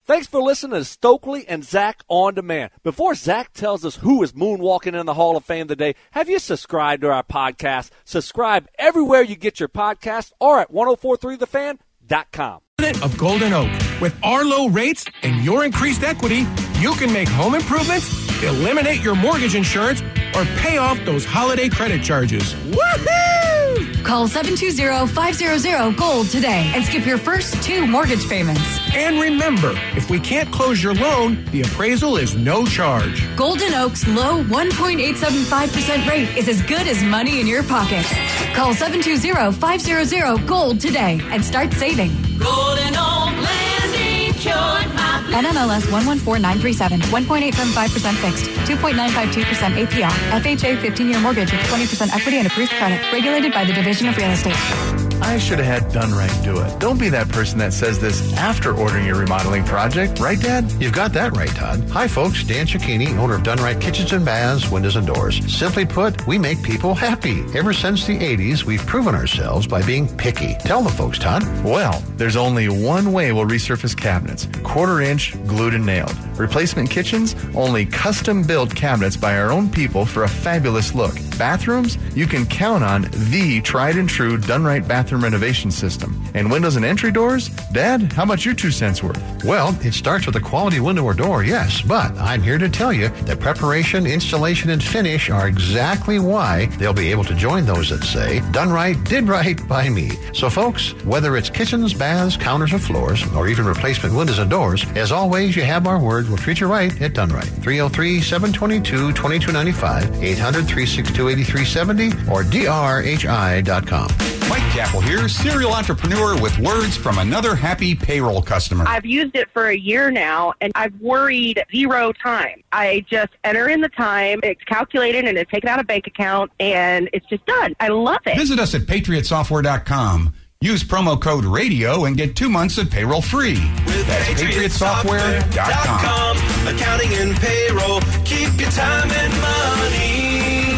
Thanks for listening to Stokely and Zach On Demand. Before Zach tells us who is moonwalking in the Hall of Fame today, have you subscribed to our podcast? Subscribe everywhere you get your podcast or at 1043thefan.com. Of Golden Oak. With our low rates and your increased equity, you can make home improvements, eliminate your mortgage insurance, or pay off those holiday credit charges. Woohoo! Call 720-500-GOLD today and skip your first 2 mortgage payments. And remember, if we can't close your loan, the appraisal is no charge. Golden Oak's low 1.875% rate is as good as money in your pocket. Call 720-500-GOLD today and start saving. Golden Oak Landing cured my NMLS 114937, 1.875% fixed, 2.952% APR. FHA 15-year mortgage with 20% equity and approved credit. Regulated by the Division of Real Estate. I should have had Done Right do it. Don't be that person that says this after ordering your remodeling project. Right, Dad? You've got that right, Todd. Hi, folks. Dan Cicchini, owner of Done Right Kitchens and Baths, Windows and Doors. Simply put, we make people happy. Ever since the 80s, we've proven ourselves by being picky. Tell the folks, Todd. Well, there's only one way we'll resurface cabinets. 1/4 inch, glued and nailed. Replacement kitchens, only custom-built cabinets by our own people for a fabulous look. Bathrooms, you can count on the tried-and-true Done Right bathroom renovation system. And windows and entry doors? Dad, how much your 2 cents worth? Well, it starts with a quality window or door, yes, but I'm here to tell you that preparation, installation, and finish are exactly why they'll be able to join those that say, Done Right, did right by me. So, folks, whether it's kitchens, baths, counters, or floors, or even replacement windows and doors, as always, you have our word. We'll treat you right at Done Right. 303-722-2295, 800-362-8370, or drhi.com. Mike Capel here, serial entrepreneur with words from another happy payroll customer. I've used it for a year now, and I've worried 0 time. I just enter in the time, it's calculated, and it's taken out a bank account, and it's just done. I love it. Visit us at patriotsoftware.com. Use promo code RADIO and get 2 months of payroll free. That's patriotsoftware.com. Accounting and payroll. Keep your time and money.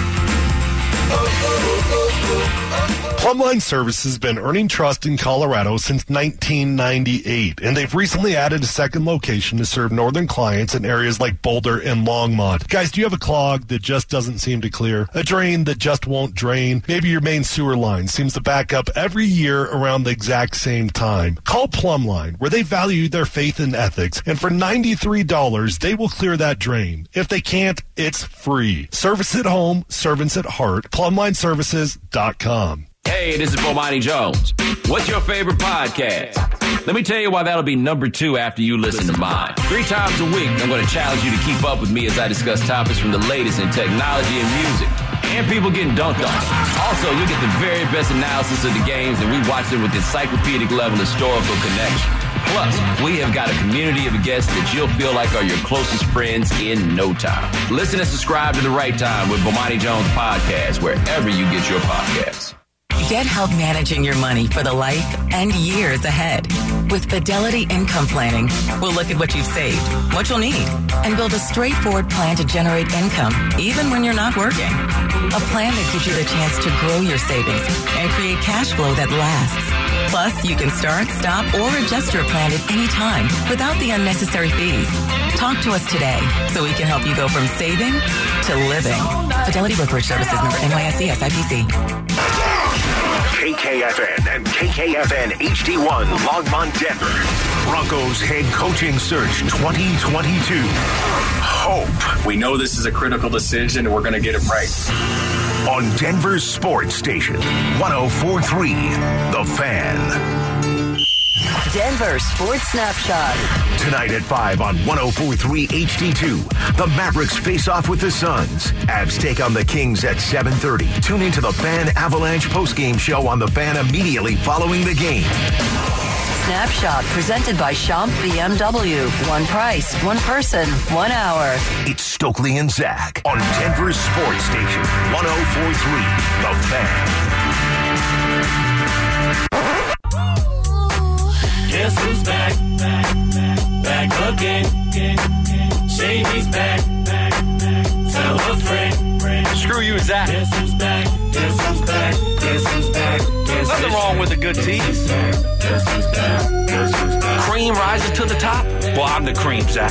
Plumline Services has been earning trust in Colorado since 1998, and they've recently added a second location to serve northern clients in areas like Boulder and Longmont. Guys, do you have a clog that just doesn't seem to clear? A drain that just won't drain? Maybe your main sewer line seems to back up every year around the exact same time. Call Plumline, where they value their faith and ethics, and for $93, they will clear that drain. If they can't, it's free. Service at home, servants at heart. PlumlineServices.com. Hey, this is Bomani Jones. What's your favorite podcast? Let me tell you why that'll be number 2 after you listen to mine. 3 times a week, I'm going to challenge you to keep up with me as I discuss topics from the latest in technology and music. And people getting dunked on. Also, you'll get the very best analysis of the games, and we watch them with encyclopedic level historical connection. Plus, we have got a community of guests that you'll feel like are your closest friends in no time. Listen and subscribe to The Right Time with Bomani Jones Podcast, wherever you get your podcasts. Get help managing your money for the life and years ahead. With Fidelity Income Planning, we'll look at what you've saved, what you'll need, and build a straightforward plan to generate income, even when you're not working. A plan that gives you the chance to grow your savings and create cash flow that lasts. Plus, you can start, stop, or adjust your plan at any time without the unnecessary fees. Talk to us today so we can help you go from saving to living. Fidelity Brokerage Services, member NYSE SIPC. KKFN and KKFN HD1 Longmont, Denver. Broncos head coaching search 2022. Hope. We know this is a critical decision and we're going to get it right. On Denver's sports station, 104.3 The Fan. Denver Sports Snapshot. Tonight at 5 on 104.3 HD2. The Mavericks face off with the Suns. Avs take on the Kings at 7:30. Tune into the Fan Avalanche postgame show on the Fan immediately following the game. Snapshot presented by Schomp BMW. One price, one person, 1 hour. It's Stokely and Zach on Denver's sports station, 104.3 The Fan. Guess who's back? Back again. Shady's back. Tell a friend. Screw you, Zach. Guess who's back? Guess who's back? Guess who's back? Nothing wrong with a good tease. Guess who's back? Guess who's back? Cream rises to the top. Well, I'm the cream, Zach.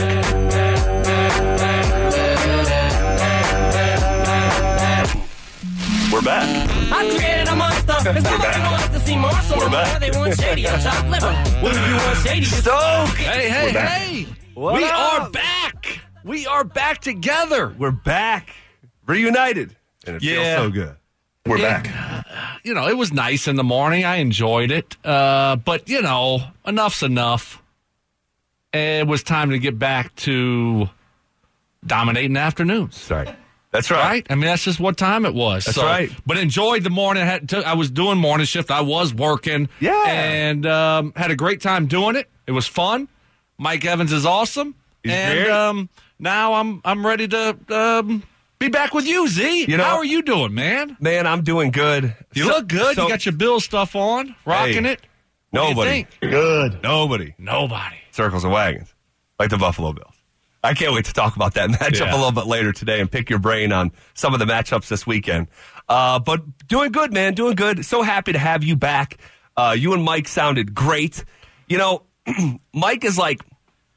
We're back. I created a monster. Cause nobody wants to see more. So We're back. they want shady on top liver. What if you want shady? Stoke! Hey. We are back. We are back together. We're back. Reunited. And it feels so good. We're back. It was nice in the morning. I enjoyed it. But, enough's enough. It was time to get back to dominating afternoons. That's right. I mean, that's just what time it was. That's right. But enjoyed the morning. I was doing morning shift. I was working. Yeah. And had a great time doing it. It was fun. Mike Evans is awesome. He's and now I'm ready to be back with you, Z. How are you doing, man? Man, I'm doing good. You look good. You got your Bill stuff on, rocking it. What do you Nobody. think? Good. Nobody. Circles and wagons. Like the Buffalo Bills. I can't wait to talk about that matchup a little bit later today and pick your brain on some of the matchups this weekend. But doing good, man. Doing good. So happy to have you back. You and Mike sounded great. Mike is like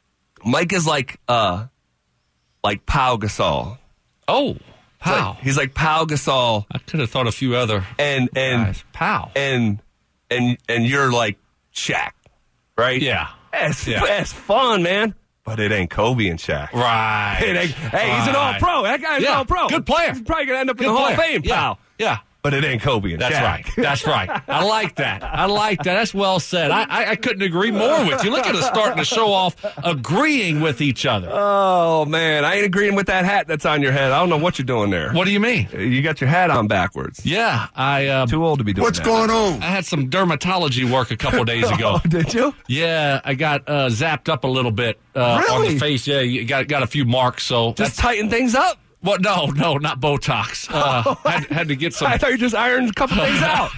Pau Gasol. Oh, Pau. He's like Pau Gasol. I could have thought a few other guys. Pau. And you're like Shaq, right? Yeah. That's fun, man. But it ain't Kobe and Shaq. Right. He's an all-pro. That guy's an all-pro. Good player. He's probably going to end up in the Hall of Fame, pal. Yeah. But it ain't Kobe and Shaq. That's right. I like that. That's well said. I couldn't agree more with you. Look at us starting to show off agreeing with each other. Oh, man. I ain't agreeing with that hat that's on your head. I don't know what you're doing there. What do you mean? You got your hat on backwards. Yeah. Too old to be doing What's that. going on? I had some dermatology work a couple of days ago. Oh, did you? Yeah. I got zapped up a little bit on the face. Yeah. You got a few marks. So Just tighten things up? Well, no, not Botox. Had to get some. I thought you just ironed a couple things out.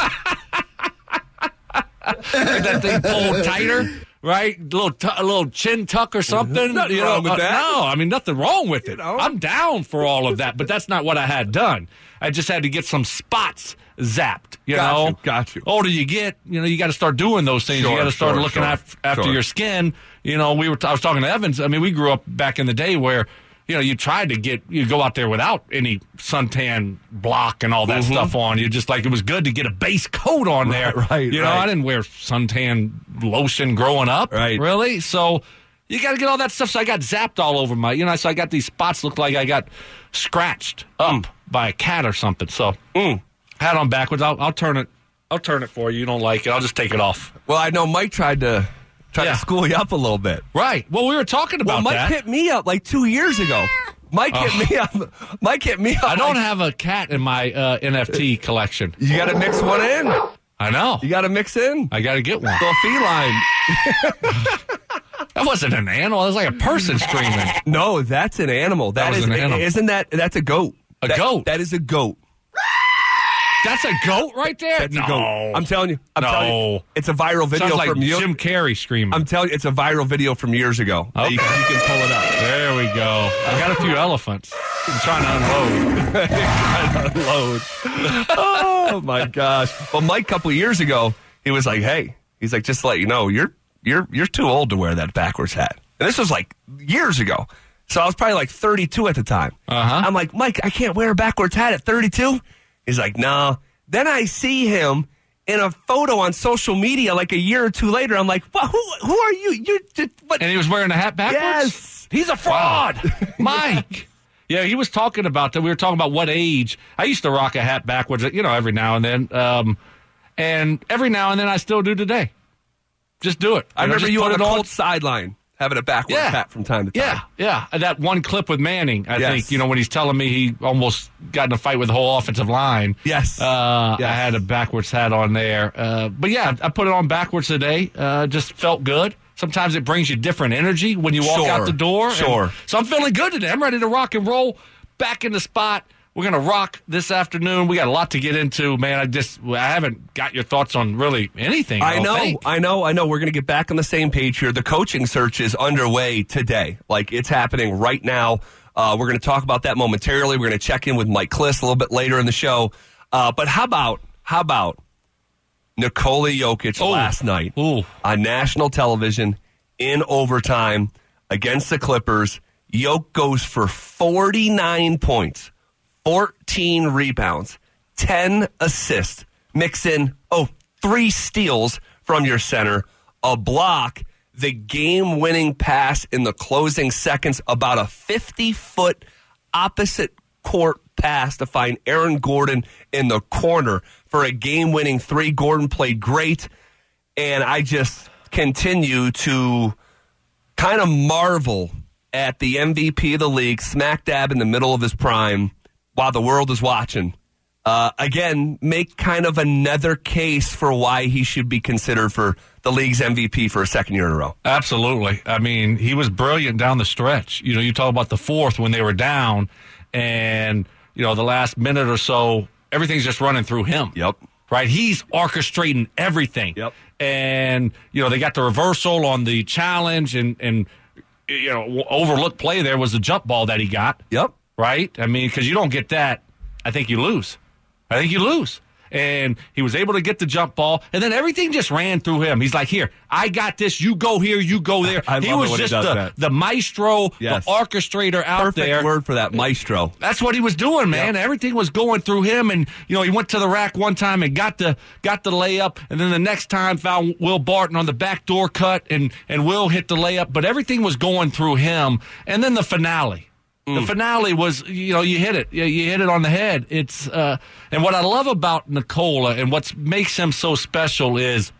That thing pulled tighter, right? A little chin tuck or something. Nothing wrong with that. No, I mean nothing wrong with it. I'm down for all of that, but that's not what I had done. I just had to get some spots zapped. Got you. Older you get, you got to start doing those things. You got to start looking after your skin. I was talking to Evans. I mean, we grew up back in the day where. You tried to you go out there without any suntan block and all that stuff on. You just it was good to get a base coat on there. Right. I didn't wear suntan lotion growing up. Right. Really? So you got to get all that stuff. So I got zapped all over my, so I got these spots look like I got scratched up by a cat or something. So hat on backwards. I'll turn it. I'll turn it for you. You don't like it. I'll just take it off. Well, I know Mike tried to school you up a little bit. Right. Well, we were talking about Mike that. hit me up 2 years ago. Mike hit me up. I don't have a cat in my NFT collection. You got to mix one in. I know. You got to mix in. I got to get one. Little feline. That wasn't an animal. It was like a person screaming. No, that's an animal. That was an animal. That's a goat. Goat? That is a goat. That's a goat right there? That's a goat. I'm telling you. It's a viral video Sounds like from you. Jim Carrey screaming. I'm telling you, it's a viral video from years ago. Okay. You can pull it up. There we go. I got a few elephants. I'm trying to unload. Oh, my gosh. Well, Mike, a couple of years ago, he was like, hey, he's like, just to let you know, you're too old to wear that backwards hat. And this was years ago. So I was probably 32 at the time. I'm like, Mike, I can't wear a backwards hat at 32. He's like, no. Then I see him in a photo on social media a year or two later. I'm like, well, who are you? You're just, what? And he was wearing a hat backwards? Yes. He's a fraud. Wow. Mike. Yeah, he was talking about that. We were talking about what age. I used to rock a hat backwards, every now and then. And every now and then I still do today. Just do it. I remember you on the Colts sideline. Having a backwards hat from time to time. Yeah. That one clip with Manning, I think, when he's telling me he almost got in a fight with the whole offensive line. Yes. I had a backwards hat on there. But yeah, I put it on backwards today. Just felt good. Sometimes it brings you different energy when you walk out the door. Sure. So I'm feeling good today. I'm ready to rock and roll. Back in the spot. We're going to rock this afternoon. We got a lot to get into, man. I haven't got your thoughts on really anything. I know. We're going to get back on the same page here. The coaching search is underway today. It's happening right now. We're going to talk about that momentarily. We're going to check in with Mike Kliss a little bit later in the show. But how about Nikola Jokic last night on national television in overtime? against the Clippers. Yoke goes for 49 points, 14 rebounds, 10 assists. Mix in, 3 steals from your center, a block, the game-winning pass in the closing seconds, about a 50-foot opposite court pass to find Aaron Gordon in the corner for a game-winning 3. Gordon played great, and I just continue to kind of marvel at the MVP of the league, smack dab in the middle of his prime, while the world is watching. Again, make kind of another case for why he should be considered for the league's MVP for a second year in a row. Absolutely. I mean, he was brilliant down the stretch. You know, you talk about the fourth when they were down, and, you know, the last minute or so, everything's just running through him. Yep. Right? He's orchestrating everything. Yep. And, you know, they got the reversal on the challenge, and you know, overlooked play there was the jump ball that he got. Yep. Right? I mean, because you don't get that, I think you lose. And he was able to get the jump ball, and then everything just ran through him. He's like, here, I got this. You go here, you go there. He was just the maestro, yes, the orchestrator out there. Perfect word for that, maestro. That's what he was doing, man. Yep. Everything was going through him, and, you know, he went to the rack one time and got the layup, and then the next time found Will Barton on the backdoor cut, and Will hit the layup, but everything was going through him. And then the finale. The finale was, you know, you hit it. You hit it on the head. It's and what I love about Nikola and what makes him so special is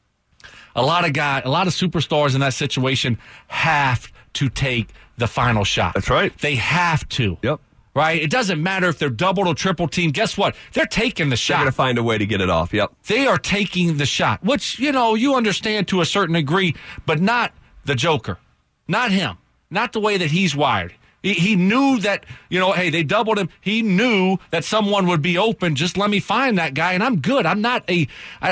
a lot of superstars in that situation have to take the final shot. That's right. They have to. Yep. Right? It doesn't matter if they're double or triple team. Guess what? They're taking the shot. They're going to find a way to get it off. Yep. They are taking the shot, which, you know, you understand to a certain degree, but not the Joker. Not him. Not the way that he's wired. He knew that, you know, hey, they doubled him. He knew that someone would be open. Just let me find that guy, and I'm good. I'm not a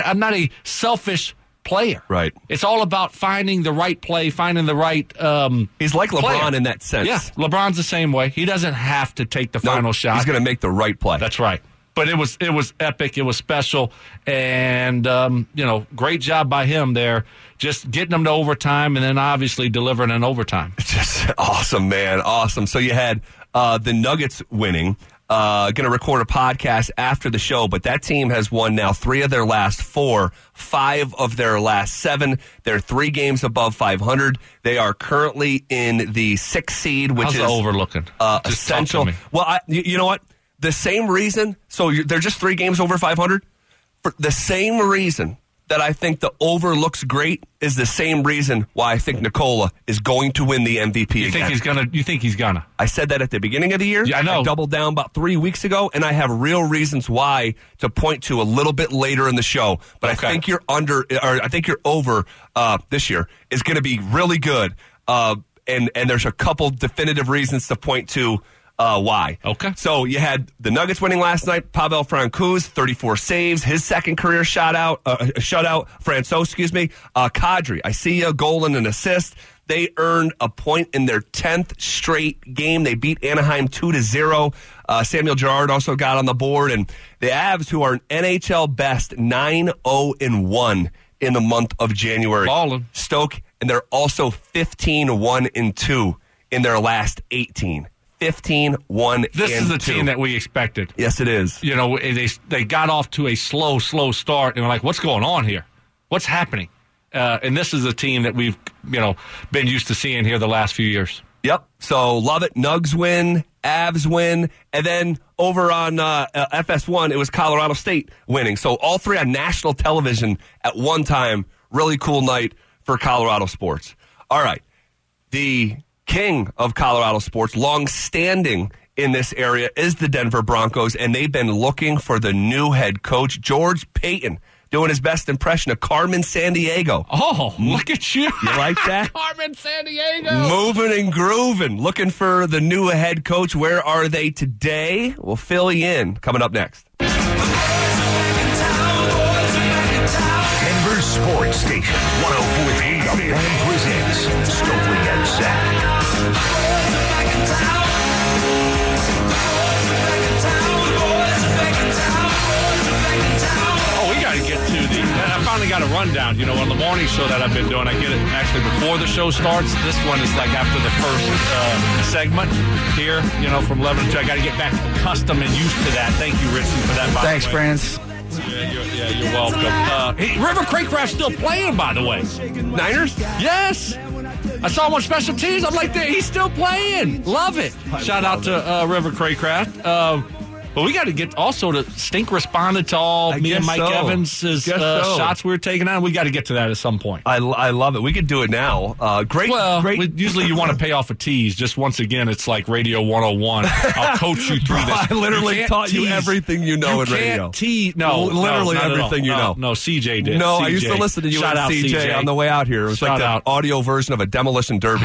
selfish player. Right. It's all about finding the right play, finding the right He's like LeBron player. In that sense. Yeah, LeBron's the same way. He doesn't have to take the final shot. He's going to make the right play. That's right. But it was epic. It was special. And, you know, great job by him there, just getting them to overtime and then obviously delivering in overtime. Just awesome, man. Awesome. So you had the Nuggets winning. Going to record a podcast after the show, but that team has won now 3 of their last 4, 5 of their last 7. They're 3 games above 500. They are currently in the 6th seed, which How's is overlooking. Essential. Well, you know what? The same reason, so they're just 3 games over 500. For the same reason that I think the over looks great is the same reason why I think Nikola is going to win the MVP You think he's gonna? I said that at the beginning of the year. Yeah, I know. I doubled down about 3 weeks ago, and I have real reasons why to point to a little bit later in the show. But okay. I think your over this year is going to be really good. And there's a couple definitive reasons to point to. Why? Okay. So you had the Nuggets winning last night. Pavel Francouz, 34 saves, his second career shutout. Francouz, excuse me. Kadri, I see a goal and an assist. They earned a point in their 10th straight game. They beat Anaheim 2-0. Samuel Girard also got on the board, and the Avs, who are an NHL best 9-0-1 in the month of January. Ballin'. Stoke, and they're also 15-1-2 in their last 18. 15-1-2. This is the team that we expected. Yes, it is. You know, they got off to a slow start, and we're like, what's going on here? What's happening? And this is a team that we've, you know, been used to seeing here the last few years. Yep. So love it. Nugs win, Avs win, and then over on FS1, it was Colorado State winning. So all 3 on national television at one time. Really cool night for Colorado sports. All right. The king of Colorado sports, long-standing in this area, is the Denver Broncos, and they've been looking for the new head coach, George Paton, doing his best impression of Carmen Sandiego. Oh, look at you. You like that? Carmen Sandiego. Moving and grooving, looking for the new head coach. Where are they today? We'll fill you in coming up next. Denver Sports Station 104.3 The Fan presents Stokely and Zach. Oh, we got to get to the. I finally got a rundown rundown. You know, on the morning show that I've been doing, I get it actually before the show starts. This one is like after the first segment here, you know, from 11 to 2. I got to get back accustomed and used to that. Thank you, Richie, for that. Thanks, Prince. Yeah, you're welcome. Hey, River Craycraft's still playing, by the way. Niners? Yes. I saw him on special teams. I'm like, he's still playing. Love it. Shout out to River Craycraft. But we got to get also to Stink responded to all me and Mike Evans' shots we were taking on. We got to get to that at some point. I love it. We could do it now. Great. Usually you want to pay off a tease. Just once again, it's like Radio 101. I'll coach you through this. I literally taught you everything you know in radio. Literally everything you know. No, CJ did. No, CJ. I used to listen to you and CJ on the way out here. It was like the audio version of a demolition derby.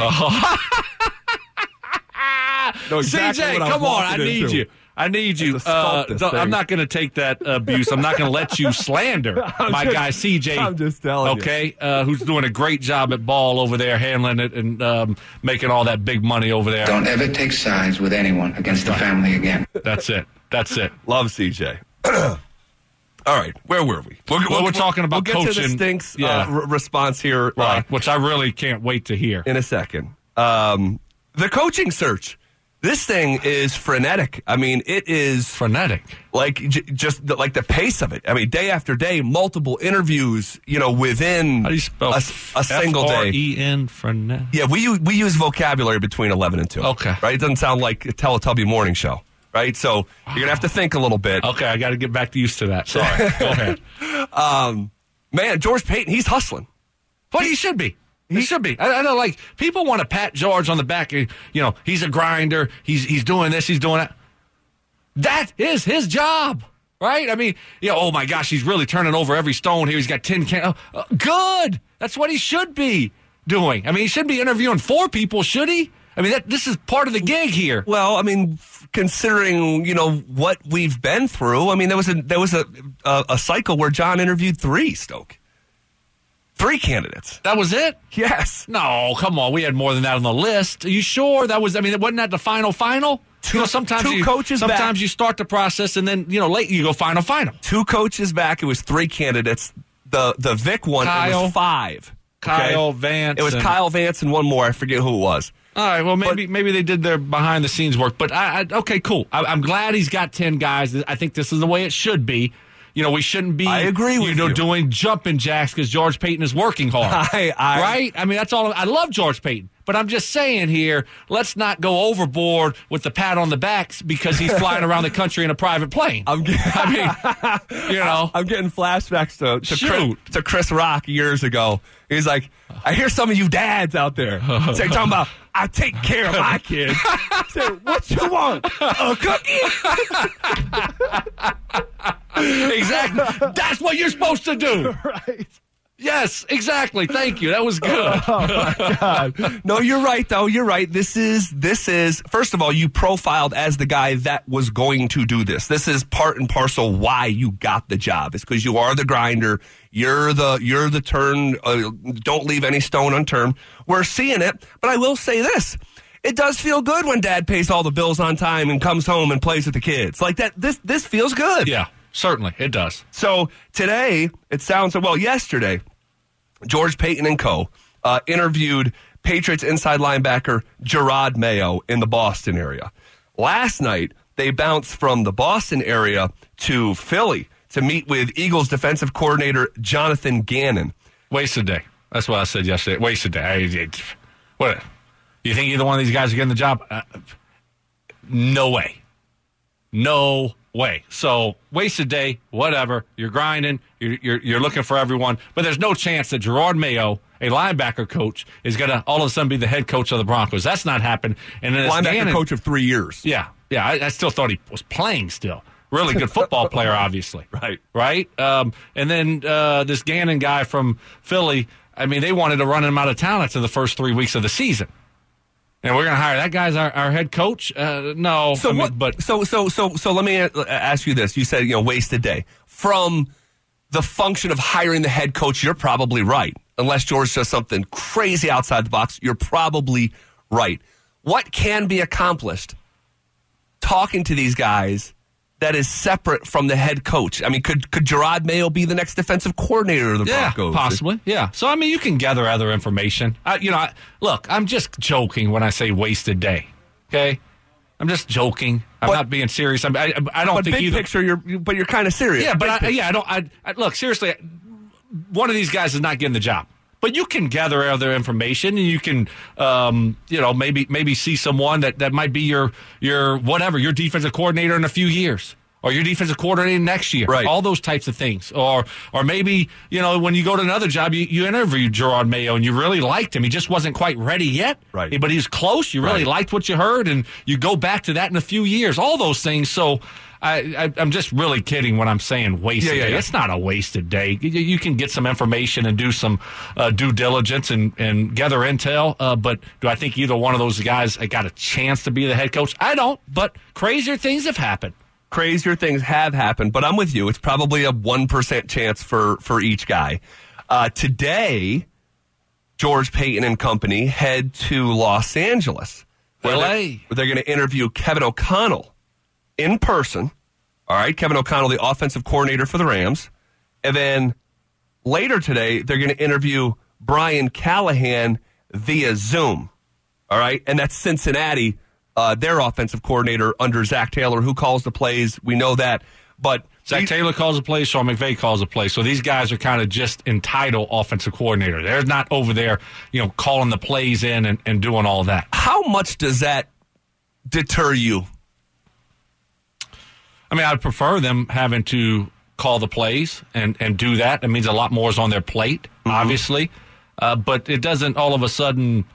CJ, come on. I need you. I need you. I'm not going to take that abuse. I'm not going to let you slander my guy CJ. I'm just telling you. Okay, who's doing a great job at ball over there, handling it and making all that big money over there. Don't ever take sides with anyone against the family again. That's it. Love CJ. All right, where were we? We're talking about coaching. We'll get to the Stinks response here. Right, which I really can't wait to hear. In a second. The coaching search. This thing is frenetic. I mean, it is frenetic. Like just like the pace of it. I mean, day after day, multiple interviews. You know, within How do you spell a single day. F-R-E-N, frenetic. Yeah, we use vocabulary between 11 and 2. Okay, right. It doesn't sound like a Teletubby morning show, right? So you're gonna have to think a little bit. Okay, I got to get back used to that. Sorry. Go ahead. Man, George Paton, he's hustling. Well, he should be. He should be. I know, like, people want to pat George on the back. You know, he's a grinder. He's doing this. He's doing that. That is his job, right? I mean, oh, my gosh, he's really turning over every stone here. He's got 10 good. That's what he should be doing. I mean, he should be interviewing 4 people, should he? I mean, this is part of the gig here. Well, I mean, considering, what we've been through, I mean, there was a cycle where John interviewed 3, Stoke. 3 candidates. That was it? Yes. No, come on. We had more than that on the list. Are you sure? Wasn't that the final? Sometimes you start the process and then, late you go final. 2 coaches back. It was 3 candidates. The Vic one, it was 5. Kyle Vance. It was Kyle Vance and one more. I forget who it was. All right, well, maybe they did their behind-the-scenes work. But, okay, cool. I'm glad he's got 10 guys. I think this is the way it should be. We shouldn't be. I agree with you. Doing jumping jacks because George Paton is working hard. Right? I mean, that's all. I love George Paton, but I'm just saying here, let's not go overboard with the pat on the backs because he's flying around the country in a private plane. I'm getting flashbacks to Chris Rock years ago. He's like, I hear some of you dads out there talking about, I take care of my kids. Say, what you want? A cookie? Exactly. That's what you're supposed to do. Right. Yes, exactly. Thank you. That was good. Oh, my God. No, you're right, though. You're right. This is, first of all, you profiled as the guy that was going to do this. This is part and parcel why you got the job. It's because you are the grinder. You're the turn. Don't leave any stone unturned. We're seeing it. But I will say this. It does feel good when dad pays all the bills on time and comes home and plays with the kids. Like that, this feels good. Yeah. Certainly, it does. So today, yesterday, George Paton and co. Interviewed Patriots inside linebacker Jerod Mayo in the Boston area. Last night, they bounced from the Boston area to Philly to meet with Eagles defensive coordinator Jonathan Gannon. Wasted day. That's what I said yesterday. Wasted day. What? You think either one of these guys are getting the job? No way. No way. So wasted day, whatever. You're grinding. You're looking for everyone. But there's no chance that Jerod Mayo, a linebacker coach, is going to all of a sudden be the head coach of the Broncos. That's not happened. And then linebacker coach of 3 years. Yeah. I still thought he was playing still. Really good football player, obviously. Right. And then this Gannon guy from Philly, I mean, they wanted to run him out of town after the first 3 weeks of the season. And we're going to hire that guy as our head coach? No. So let me ask you this. You said, wasted day. From the function of hiring the head coach, you're probably right. Unless George does something crazy outside the box, you're probably right. What can be accomplished talking to these guys that is separate from the head coach? I mean, could Gerard Mayo be the next defensive coordinator of the Broncos? Yeah, possibly. Yeah. So, I mean, you can gather other information. Look, I'm just joking when I say wasted day. Okay? I'm just joking. I'm not being serious. I don't think big picture, you're kind of serious. Yeah, but look, seriously, one of these guys is not getting the job. But you can gather other information, and you can, maybe see someone that might be your defensive coordinator in a few years, or your defensive coordinator next year. Right. All those types of things. Or maybe, when you go to another job, you interviewed Gerard Mayo, and you really liked him. He just wasn't quite ready yet. Right. But he was close. You really liked what you heard, and you go back to that in a few years. All those things. So I'm just really kidding when I'm saying wasted day. It's not a wasted day. You can get some information and do some due diligence and gather intel. But do I think either one of those guys got a chance to be the head coach? I don't. But crazier things have happened. Crazier things have happened. But I'm with you. It's probably a 1% chance for each guy. Today, George Payton and company head to Los Angeles. L.A. Where they're going to interview Kevin O'Connell in person. All right, Kevin O'Connell, the offensive coordinator for the Rams. And then later today, they're going to interview Brian Callahan via Zoom. All right, and that's Cincinnati, their offensive coordinator under Zach Taylor, who calls the plays. We know that. But Zach Taylor calls the plays, Sean McVay calls the plays. So these guys are kind of just entitled offensive coordinator. They're not over there, calling the plays in and doing all that. How much does that deter you? I mean, I'd prefer them having to call the plays and do that. It means a lot more is on their plate, obviously. But it doesn't all of a sudden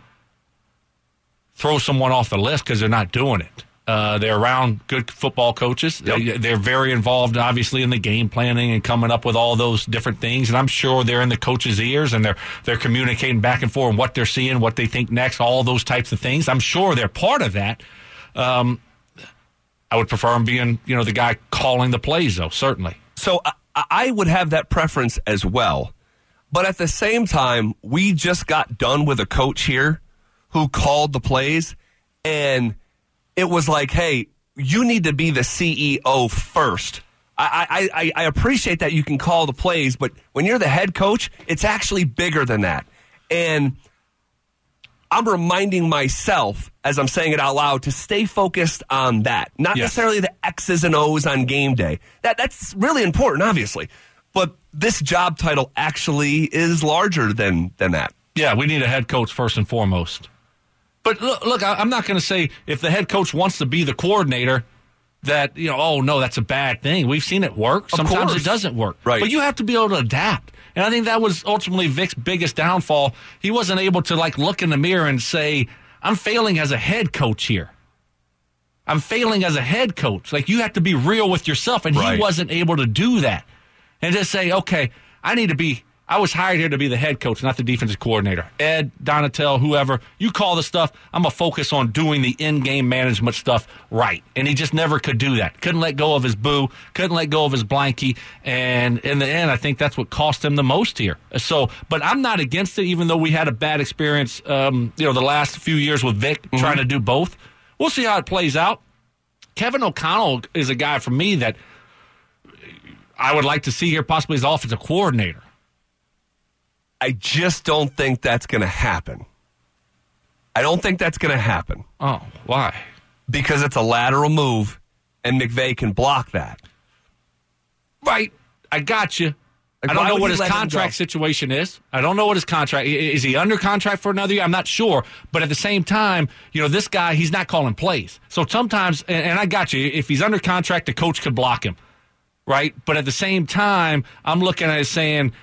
throw someone off the list because they're not doing it. They're around good football coaches. Yep. They're very involved, obviously, in the game planning and coming up with all those different things. And I'm sure they're in the coach's ears and they're communicating back and forth on what they're seeing, what they think next, all those types of things. I'm sure they're part of that. I would prefer him being, the guy calling the plays, though, certainly. So I would have that preference as well. But at the same time, we just got done with a coach here who called the plays, and it was like, hey, you need to be the CEO first. I appreciate that you can call the plays, but when you're the head coach, it's actually bigger than that. And I'm reminding myself, as I'm saying it out loud, to stay focused on that. Not necessarily the X's and O's on game day. That's really important, obviously. But this job title actually is larger than that. Yeah, we need a head coach first and foremost. But look, I'm not going to say if the head coach wants to be the coordinator that, that's a bad thing. We've seen it work. Sometimes it doesn't work. Right. But you have to be able to adapt. And I think that was ultimately Vic's biggest downfall. He wasn't able to, look in the mirror and say, I'm failing as a head coach here. I'm failing as a head coach. You have to be real with yourself. And he wasn't able to do that. And just say, okay, I was hired here to be the head coach, not the defensive coordinator. Ed, Donatel, whoever, you call the stuff. I'm going to focus on doing the in-game management stuff right. And he just never could do that. Couldn't let go of his boo, couldn't let go of his blankie. And in the end, I think that's what cost him the most here. So, but I'm not against it, even though we had a bad experience, the last few years with Vic trying to do both. We'll see how it plays out. Kevin O'Connell is a guy for me that I would like to see here possibly as offensive coordinator. I just don't think that's going to happen. I don't think that's going to happen. Oh, why? Because it's a lateral move, and McVay can block that. Right. I got you. I don't know what his contract situation is. I don't know what his contract is. He under contract for another year? I'm not sure. But at the same time, this guy, he's not calling plays. So sometimes, and I got you, if he's under contract, the coach could block him. Right? But at the same time, I'm looking at it saying,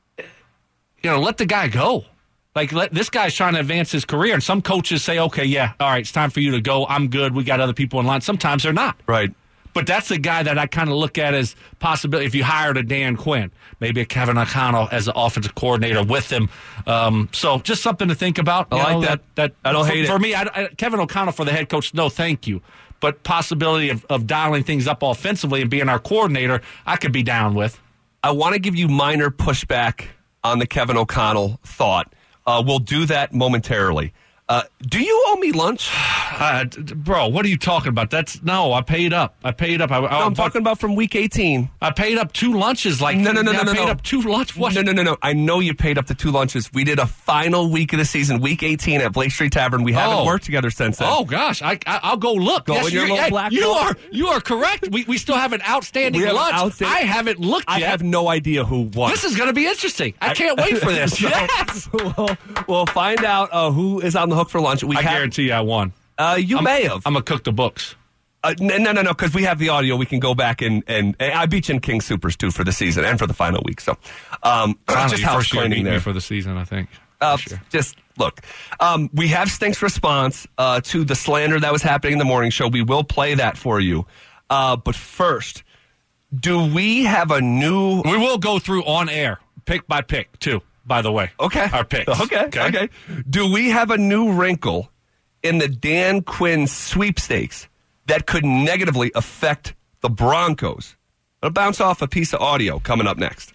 let the guy go. This guy's trying to advance his career. And some coaches say, okay, yeah, all right, it's time for you to go. I'm good. We got other people in line. Sometimes they're not. Right. But that's the guy that I kind of look at as possibility. If you hired a Dan Quinn, maybe a Kevin O'Connell as the offensive coordinator with him. So just something to think about. I like that. I don't hate it. For me, Kevin O'Connell for the head coach, no, thank you. But possibility of dialing things up offensively and being our coordinator, I could be down with. I want to give you minor pushback on the Kevin O'Connell thought. We'll do that momentarily. Do you owe me lunch? Bro, what are you talking about? I paid up. I'm talking about from week 18. I paid up 2 lunches. No. I paid up 2 lunches. What? No. I know you paid up the 2 lunches. We did a final week of the season, week 18 at Blake Street Tavern. We haven't worked together since then. Oh gosh, I'll go look. Go in your little black coat. You are correct. We still have an outstanding lunch. I haven't looked yet. I have no idea who won. This is going to be interesting. I can't wait for this. Yes. We'll find out who is on the hook for lunch. I guarantee you I won. You may have. I'm going to cook the books. No, because we have the audio. We can go back and I beat you in King Supers, too, for the season and for the final week. So, just house cleaning there. For the season, I think. Just look. We have Stink's response to the slander that was happening in the morning show. We will play that for you. But first, do we have a new... We will go through on air, pick by pick, too, by the way. Okay. Our picks. Okay. Do we have a new wrinkle in the Dan Quinn sweepstakes that could negatively affect the Broncos? I'll bounce off a piece of audio coming up next.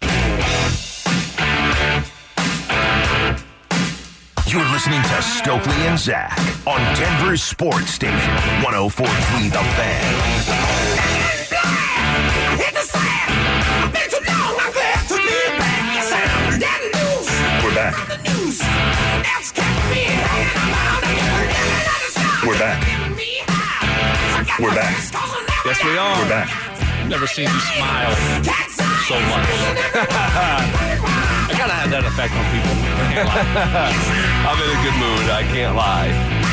You're listening to Stokely and Zach on Denver's Sports Station, 104.3 The Fan. We're back. We're back. We're back. Yes, we are. We're back. Never seen you smile so much. I gotta have that effect on people. I can't lie. I'm in a good mood. I can't lie.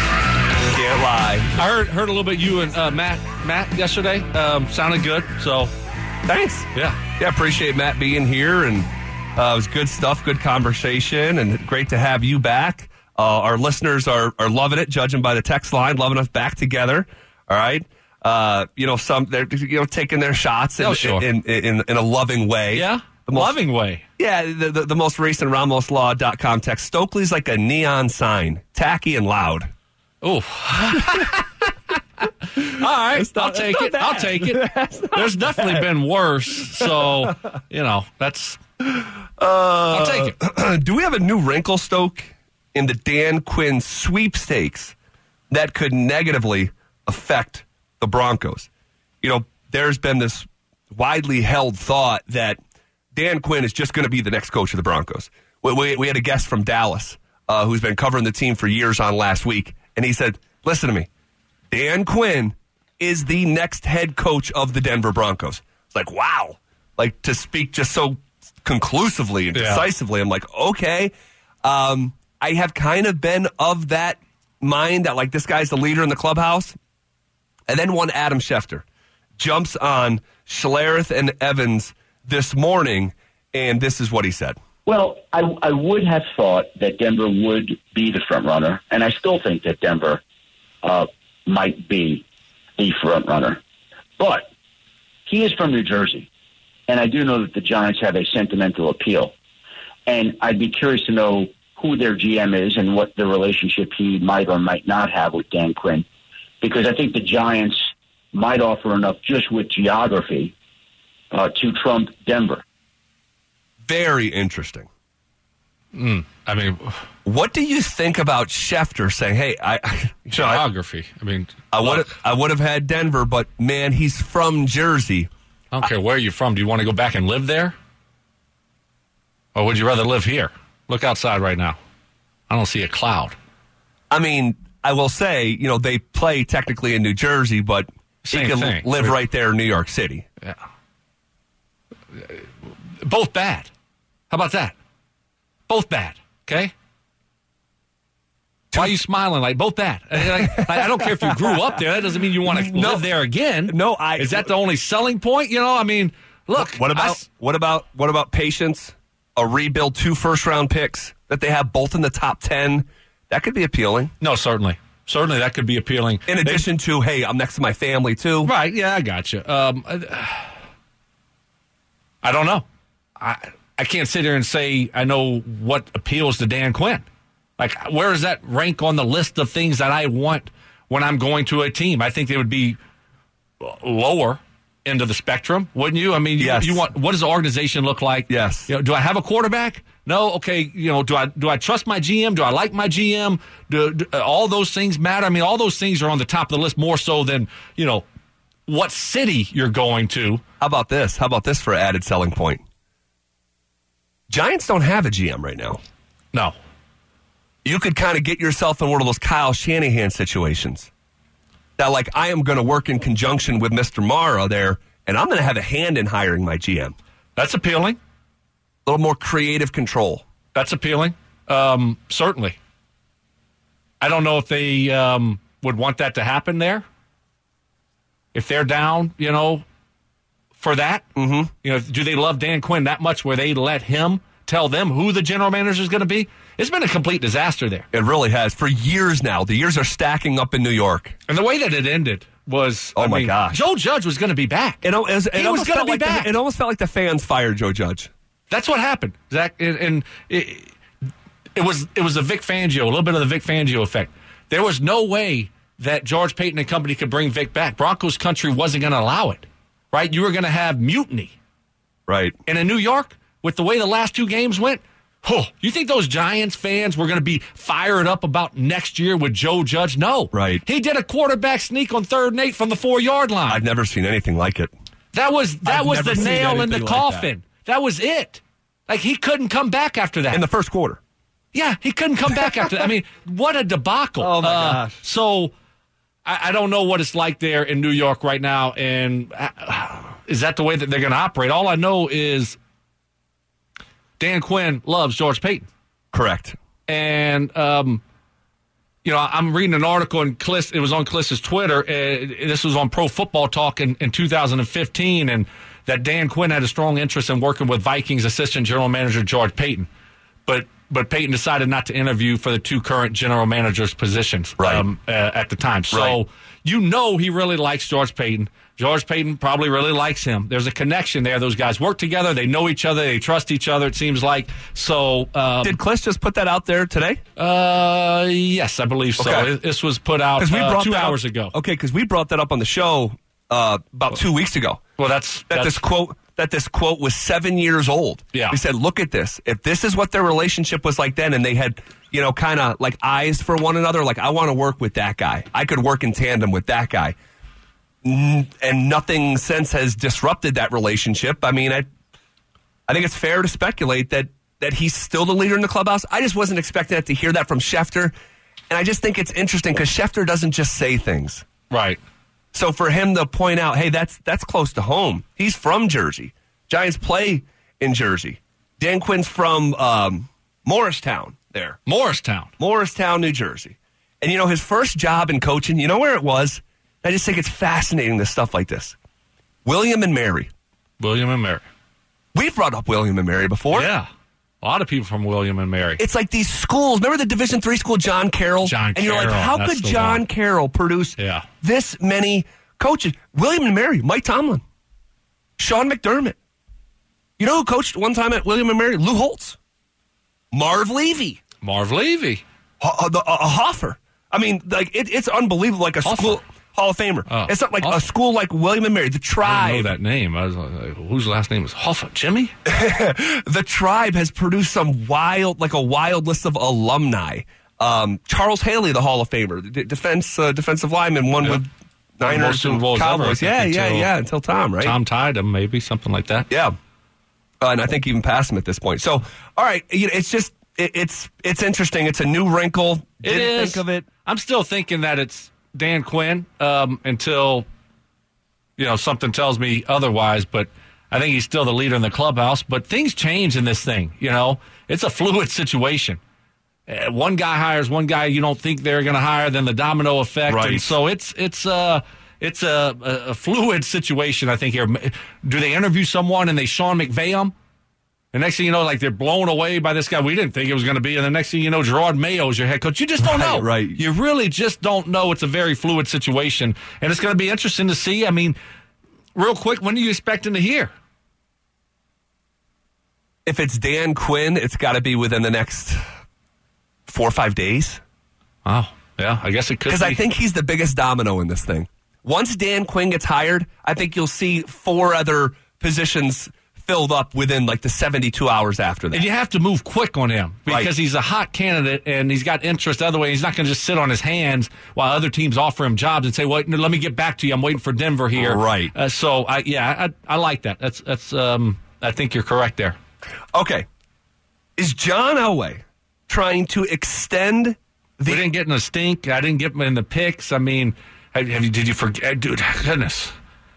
I heard a little bit you and Matt yesterday. Sounded good. So thanks. Yeah. Appreciate Matt being here, and it was good stuff, good conversation, and great to have you back. Our listeners are loving it, judging by the text line, loving us back together. All right. Some they're taking their shots in a loving way. Yeah. Loving way. Yeah, the most recent RamosLaw.com text. Stokely's like a neon sign, tacky and loud. Oh. All right, I'll take it. There's definitely been worse, so that's. I'll take it. Do we have a new wrinkle, Stoke, in the Dan Quinn sweepstakes that could negatively affect the Broncos? There's been this widely held thought that Dan Quinn is just going to be the next coach of the Broncos. We had a guest from Dallas who's been covering the team for years on last week, and he said, listen to me, Dan Quinn is the next head coach of the Denver Broncos. It's like, wow. Like, to speak just so conclusively and decisively, I'm like, okay. I have kind of been of that mind that, like, this guy's the leader in the clubhouse. And then one Adam Schefter jumps on Schlereth and Evans this morning, and this is what he said. Well, I would have thought that Denver would be the front runner, and I still think that Denver might be the front runner. But he is from New Jersey, and I do know that the Giants have a sentimental appeal. And I'd be curious to know who their GM is and what the relationship he might or might not have with Dan Quinn, because I think the Giants might offer enough just with geography to trump Denver. Very interesting. I mean, what do you think about Schefter saying, "Hey, geography"? I would have had Denver, but man, he's from Jersey. I don't care where you're from. Do you want to go back and live there, or would you rather live here? Look outside right now. I don't see a cloud. I mean, I will say, they play technically in New Jersey, but he can live right there in New York City. Yeah. Both bad. How about that? Both bad, okay? Why are you smiling? Like, both bad. I don't care if you grew up there. That doesn't mean you want to live there again. No, is that the only selling point? Look. What about patience? A rebuild, 2 first-round picks that they have both in the top 10. That could be appealing. No, certainly. Certainly that could be appealing. In addition to, hey, I'm next to my family, too. Right, yeah, I got you. I don't know. I can't sit here and say I know what appeals to Dan Quinn. Like, where does that rank on the list of things that I want when I'm going to a team? I think they would be lower end of the spectrum, wouldn't you? I mean, Yes. you want, what does the organization look like? Yes. You know, do I have a quarterback? No. Okay. You know, do I trust my GM? Do I like my GM? Do all those things matter? I mean, all those things are on the top of the list more so than, you know, what city you're going to. How about this? How about this for an added selling point? Giants don't have a GM right now. No. You could kind of get yourself in one of those Kyle Shanahan situations. That, like, I am going to work in conjunction with Mr. Mara there, and I'm going to have a hand in hiring my GM. That's appealing. A little more creative control. That's appealing. Certainly. I don't know if they would want that to happen there. If they're down, you know, for that. Mm-hmm. You know, do they love Dan Quinn that much where they let him tell them who the general manager is going to be? It's been a complete disaster there. It really has. For years now. The years are stacking up in New York. And the way that it ended was, my gosh. Joe Judge was going to be back. He was going to be back. It almost felt like the fans fired Joe Judge. That's what happened, Zach. And it was the Vic Fangio, a little bit of the Vic Fangio effect. There was no way that George Payton and company could bring Vic back. Broncos country wasn't going to allow it, right? You were going to have mutiny. Right. And in New York, with the way the last two games went, you think those Giants fans were going to be fired up about next year with Joe Judge? No. Right. He did a quarterback sneak on 3rd and 8 from the 4-yard line. I've never seen anything like it. That was the nail in the coffin. That was it. Like, he couldn't come back after that. In the first quarter. Yeah, he couldn't come back after that. I mean, what a debacle. Oh, my gosh. So, I don't know what it's like there in New York right now, and is that the way that they're going to operate? All I know is Dan Quinn loves George Payton. Correct. And, you know, I'm reading an article, and it was on Kliss's Twitter. This was on Pro Football Talk in 2015, and that Dan Quinn had a strong interest in working with Vikings assistant general manager George Payton. But Payton decided not to interview for the two current general managers' positions at the time. So you know he really likes George Payton. George Payton probably really likes him. There's a connection there. Those guys work together. They know each other. They trust each other, it seems like. So did Kliss just put that out there today? Yes, I believe so. Okay. This was put out 2 hours ago. Okay, because we brought that up on the show about 2 weeks ago. Well, this quote was 7 years old. Yeah. We said, look at this. If this is what their relationship was like then, and they had, you know, kind of like eyes for one another, like, I want to work with that guy. I could work in tandem with that guy. And nothing since has disrupted that relationship. I mean, I think it's fair to speculate that he's still the leader in the clubhouse. I just wasn't expecting to hear that from Schefter. And I just think it's interesting because Schefter doesn't just say things. Right. So for him to point out, hey, that's close to home. He's from Jersey. Giants play in Jersey. Dan Quinn's from Morristown there. Morristown, New Jersey. And, you know, his first job in coaching, you know where it was? I just think it's fascinating, this stuff like this. William and Mary. We've brought up William and Mary before. Yeah. A lot of people from William and Mary. It's like these schools. Remember the Division III school, John Carroll? And you're like, how could John Carroll produce this many coaches? William and Mary, Mike Tomlin, Sean McDermott. You know who coached one time at William and Mary? Lou Holtz. Marv Levy. Hoffer. I mean, like, it's unbelievable. Like a school Hall of Famer. It's not like a school like William and Mary. The Tribe. I didn't know that name. I was like, whose last name is Hoffa? Jimmy? The Tribe has produced some wild list of alumni. Charles Haley, the Hall of Famer, defensive lineman, won with Niners and Cowboys. Until Tom, right? Tom tied him, maybe, something like that. Yeah. And I think even past him at this point. So, all right, you know, it's just, it's interesting. It's a new wrinkle. Didn't think of it. I'm still thinking that it's Dan Quinn until, you know, something tells me otherwise, but I think he's still the leader in the clubhouse. But things change in this thing, you know. It's a fluid situation. One guy hires one guy you don't think they're going to hire, then the domino effect. Right. And so it's a fluid situation, I think, here. Do they interview someone and they Sean McVay them? The next thing you know, like, they're blown away by this guy we didn't think it was going to be. And the next thing you know, Gerard Mayo is your head coach. You just don't know. Right. You really just don't know. It's a very fluid situation. And it's going to be interesting to see. I mean, real quick, when are you expecting to hear? If it's Dan Quinn, it's got to be within the next 4 or 5 days. Oh, yeah, I guess it could be. Because I think he's the biggest domino in this thing. Once Dan Quinn gets hired, I think you'll see 4 other positions filled up within like the 72 hours after that. And you have to move quick on him because he's a hot candidate and he's got interest the other way. He's not going to just sit on his hands while other teams offer him jobs and say, well, let me get back to you. I'm waiting for Denver here. Right. I like that. That's I think you're correct there. Okay. Is John Elway trying to extend We didn't get in the stink. I didn't get him in the picks. I mean, did you forget? Dude, goodness.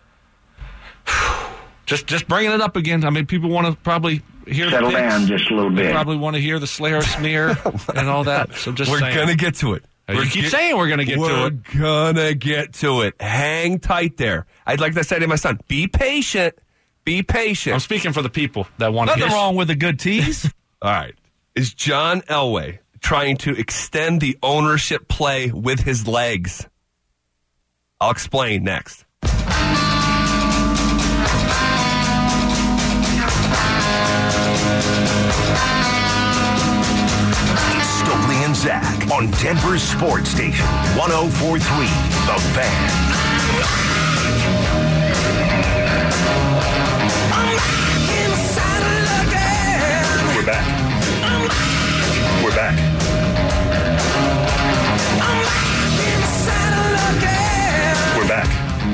Just bringing it up again. I mean, people want to probably hear Settle the picks. down just a little bit. They probably want to hear the Slayer smear and all that. So just we're going to get to it. You keep saying we're going to get to it. We're going to get to it. Hang tight there. I'd like to say to my son, be patient. Be patient. I'm speaking for the people that want to Nothing hear. wrong with a good tease. All right. Is John Elway trying to extend the ownership play with his legs? I'll explain next. Stokely and Zach on Denver's Sports Station, 104.3 The Fan. We're back. We're back. We're back.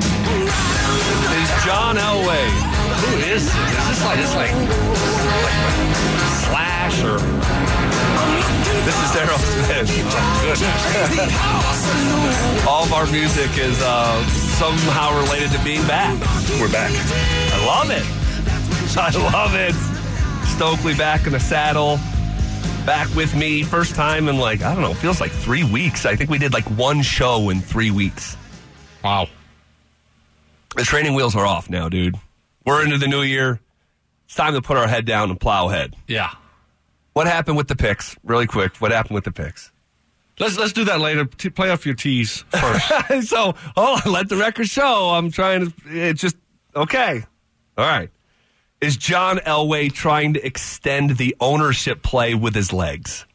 Is John Elway? Who is this? Is this like Slash or? This is Daryl Smith. Oh, All of our music is somehow related to being back. We're back. I love it. I love it. Stokely back in the saddle. Back with me. First time in I don't know, feels like 3 weeks. I think we did like one show in 3 weeks. Wow. The training wheels are off now, dude. We're into the new year. It's time to put our head down and plow ahead. Yeah. What happened with the picks? Really quick, what happened with the picks? Let's do that later. Play off your tees first. So, let the record show. I'm trying to. It's just okay. All right. Is John Elway trying to extend the ownership play with his legs?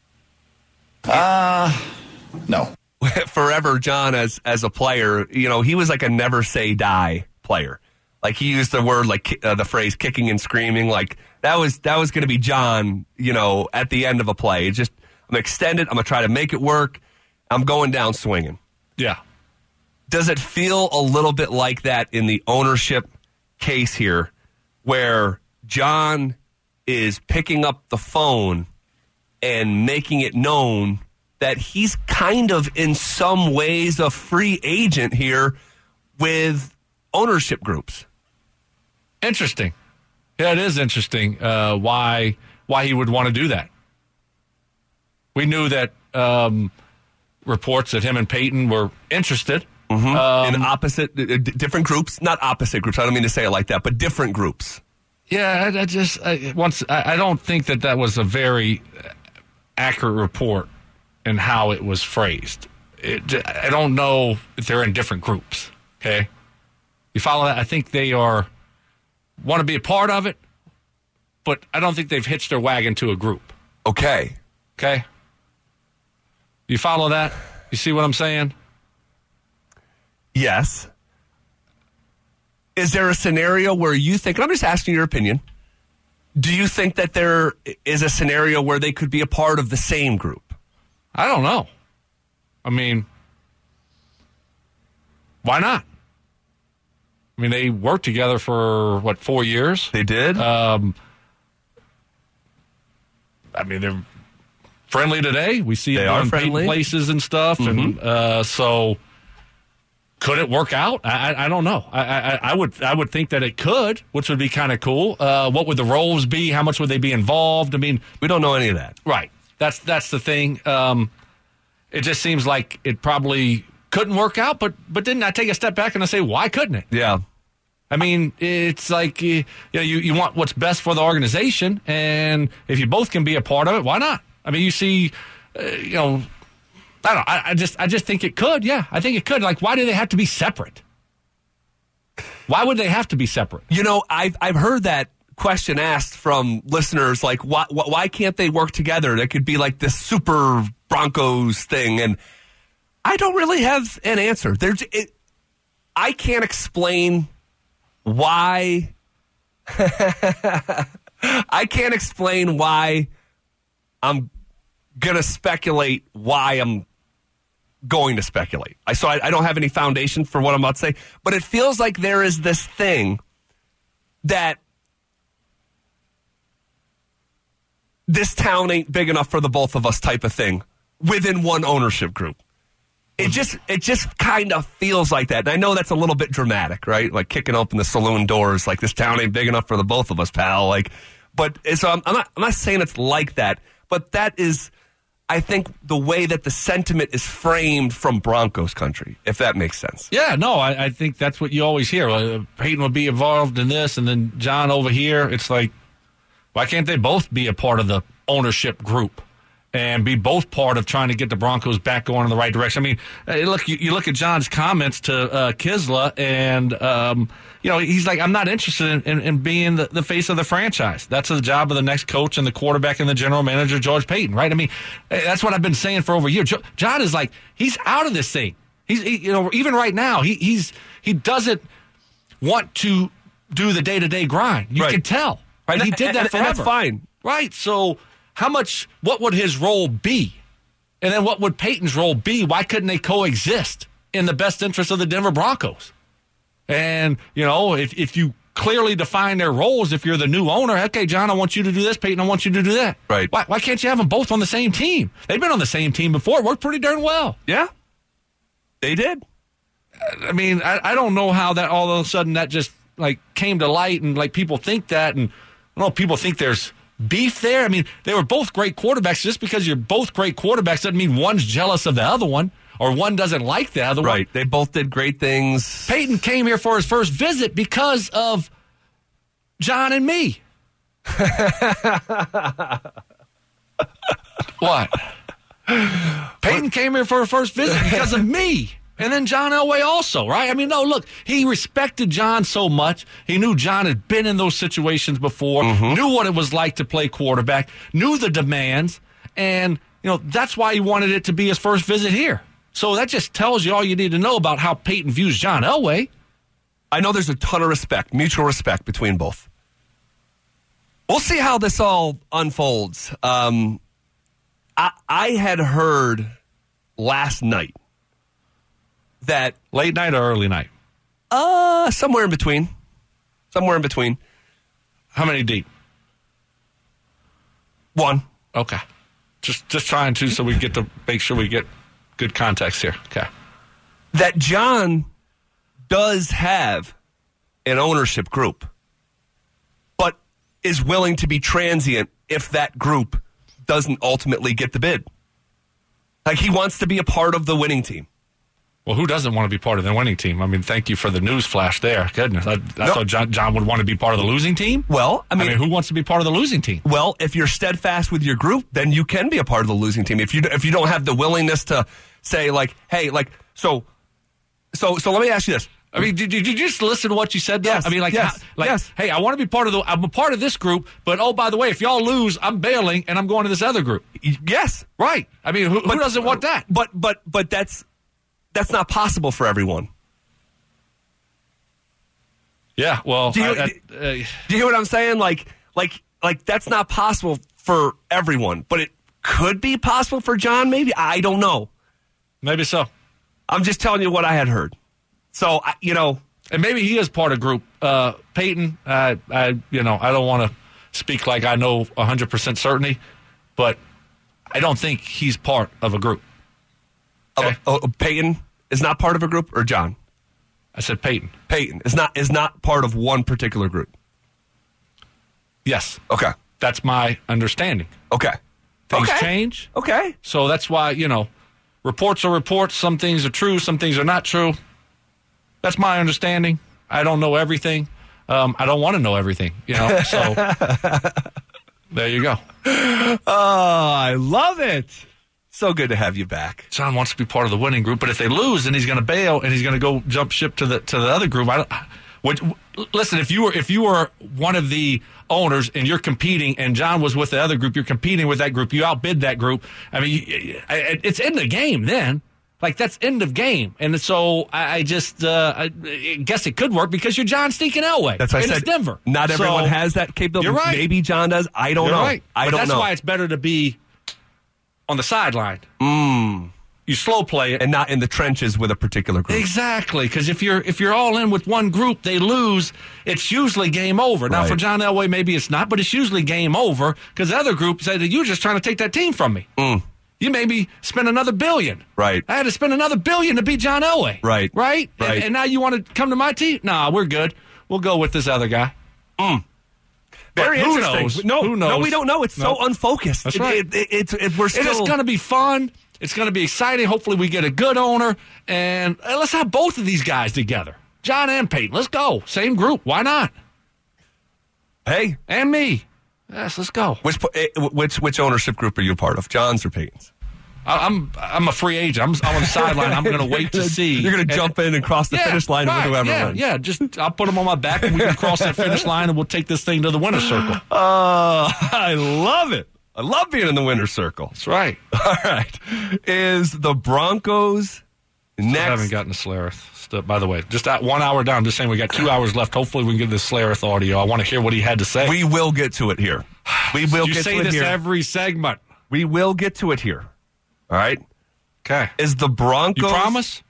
No. Forever, John, as a player, he was like a never say die player. Like he used the word, the phrase "kicking and screaming." Like that was going to be John. At the end of a play, it's just I'm extended. I'm gonna try to make it work. I'm going down swinging. Yeah. Does it feel a little bit like that in the ownership case here, where John is picking up the phone and making it known that he's kind of in some ways a free agent here with ownership groups? Interesting. Yeah, it is interesting why he would want to do that. We knew that reports that him and Peyton were interested. Mm-hmm. In opposite, different groups. Not opposite groups. I don't mean to say it like that, but different groups. Yeah, I don't think that was a very accurate report in how it was phrased. I don't know if they're in different groups. Okay, you follow that? I think they want to be a part of it, but I don't think they've hitched their wagon to a group. Okay. You follow that? You see what I'm saying? Yes. Is there a scenario where you think, and I'm just asking your opinion, do you think that there is a scenario where they could be a part of the same group? I don't know. I mean, why not? I mean, they worked together for, 4 years? They did? I mean, they're friendly today. We see them in paint places and stuff. Mm-hmm. And so could it work out? I don't know. I would think that it could, which would be kind of cool. What would the roles be? How much would they be involved? I mean, we don't know any of that. Right. That's the thing. It just seems like it probably couldn't work out, but didn't I take a step back and I say, why couldn't it? Yeah. I mean, it's like you want what's best for the organization, and if you both can be a part of it, why not? I mean, you see, I don't know. I just think it could. Yeah, I think it could. Like, why do they have to be separate? Why would they have to be separate? I've heard that question asked from listeners, like, why can't they work together? There could be like this super Broncos thing, and I don't really have an answer. I can't explain why. I can't explain why I'm going to speculate why I'm going to speculate. So I don't have any foundation for what I'm about to say, but it feels like there is this thing that this town ain't big enough for the both of us type of thing within one ownership group. It just kind of feels like that. And I know that's a little bit dramatic, right? Like kicking open the saloon doors, like this town ain't big enough for the both of us, pal. Like, but so I'm not saying it's like that, but that is, I think, the way that the sentiment is framed from Broncos country, if that makes sense. Yeah, no, I think that's what you always hear. Peyton will be involved in this, and then John over here. It's like, why can't they both be a part of the ownership group and be both part of trying to get the Broncos back going in the right direction? I mean, look, you look at John's comments to Kisla, and he's like, I'm not interested in being the face of the franchise. That's the job of the next coach and the quarterback and the general manager, George Payton, right? I mean, that's what I've been saying for over a year. John is like, he's out of this thing. Even right now, he doesn't want to do the day-to-day grind. You can tell, right? He did that forever. And that's fine. Right, so what would his role be? And then what would Peyton's role be? Why couldn't they coexist in the best interest of the Denver Broncos? And, if you clearly define their roles, if you're the new owner, okay, John, I want you to do this. Peyton, I want you to do that. Right. Why can't you have them both on the same team? They've been on the same team before. It worked pretty darn well. Yeah, they did. I mean, I don't know how that all of a sudden that just, came to light and, people think that. And, people think there's beef there. I mean, they were both great quarterbacks. Just because you're both great quarterbacks doesn't mean one's jealous of the other one or one doesn't like the other one. Right. They both did great things. Peyton came here for his first visit because of John and me. What? Peyton came here for her first visit because of me. And then John Elway also, right? I mean, no, look, he respected John so much. He knew John had been in those situations before, knew what it was like to play quarterback, knew the demands, and, that's why he wanted it to be his first visit here. So that just tells you all you need to know about how Peyton views John Elway. I know there's a ton of respect, mutual respect between both. We'll see how this all unfolds. I had heard last night that late night or early night? Somewhere in between. Somewhere in between. How many deep? One. Okay. Just trying to, so we get to make sure we get good context here. Okay. That John does have an ownership group, but is willing to be transient if that group doesn't ultimately get the bid. Like, he wants to be a part of the winning team. Well, who doesn't want to be part of the winning team? I mean, thank you for the news flash there. Goodness, I thought John would want to be part of the losing team. Well, I mean, who wants to be part of the losing team? Well, if you're steadfast with your group, then you can be a part of the losing team. If you don't have the willingness to say, hey, so let me ask you this. I mean, did you just listen to what you said? Though? Yes. I mean, yes. Hey, I want to be I'm a part of this group, but oh, by the way, if y'all lose, I'm bailing and I'm going to this other group. Yes, right. I mean, who doesn't want that? But that's not possible for everyone. Yeah, well, do you hear what I'm saying? Like that's not possible for everyone, but it could be possible for John. Maybe, I don't know. Maybe so. I'm just telling you what I had heard. So and maybe he is part of group. Peyton, I don't want to speak like I know 100% certainty, but I don't think he's part of a group. Okay. Peyton is not part of a group, or John? I said Peyton. Peyton is not part of one particular group. Yes. Okay. That's my understanding. Okay. Things change. Okay. So that's why, reports are reports. Some things are true. Some things are not true. That's my understanding. I don't know everything. I don't want to know everything, so there you go. Oh, I love it. So good to have you back. John wants to be part of the winning group, but if they lose, then he's going to bail and he's going to go jump ship to the other group. Listen, if you were one of the owners and you're competing, and John was with the other group, you're competing with that group, you outbid that group. I mean, it's in the game then. Like, that's end of game. And so I just I guess it could work because you're John Stinking Elway. That's why I said it's Denver. Not everyone So, has that capability. You're right. Maybe John does. I don't You're know. Right. I But don't that's know. why it's better to be on the sideline. You slow play it. And not in the trenches with a particular group. Exactly, because if you're all in with one group, they lose. It's usually game over. Now, Right. for John Elway, maybe it's not, but it's usually game over because the other group said that you're just trying to take that team from me. You maybe spend another $1 billion. Right. I had to spend another $1 billion to beat John Elway. Right. Right? Right. And now you want to come to my team? Nah, we're good. We'll go with this other guy. Very who interesting. knows? No, Who knows? no, we don't know. It's so Nope. unfocused. That's right. We're still. It's going to be fun. It's going to be exciting. Hopefully, we get a good owner. And let's have both of these guys together. John and Peyton. Let's go. Same group. Why not? Hey. And me. Yes, let's go. Which ownership group are you a part of? John's or Peyton's? I'm a free agent. I'm on the sideline. I'm going to wait to see. You're going to jump in and cross the finish line with whoever wins. Yeah, just I'll put them on my back and we can cross that finish line and we'll take this thing to the winner's circle. I love it. I love being in the winner's circle. That's right. All right. Is the Broncos next? I haven't gotten the Slareth. By the way, just 1 hour down. Just saying we got 2 hours left. Hopefully we can get the Slareth audio. I want to hear what he had to say. We will get to it here. We will you get to say it this here. every segment. We will get to it here. All right. Okay. Is the Broncos? You promise?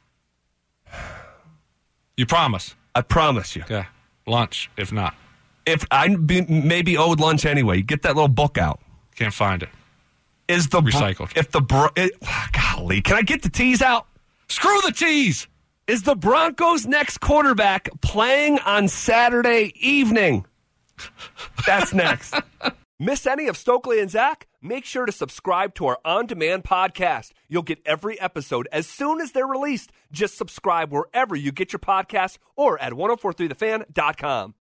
You promise? I promise you. Okay. Lunch, if not. If I maybe owed lunch anyway, get that little book out. Can't find it. Is the recycled? Golly, can I get the T's out? Screw the T's. Is the Broncos' next quarterback playing on Saturday evening? That's next. Miss any of Stokely and Zach? Make sure to subscribe to our on-demand podcast. You'll get every episode as soon as they're released. Just subscribe wherever you get your podcasts or at 1043thefan.com.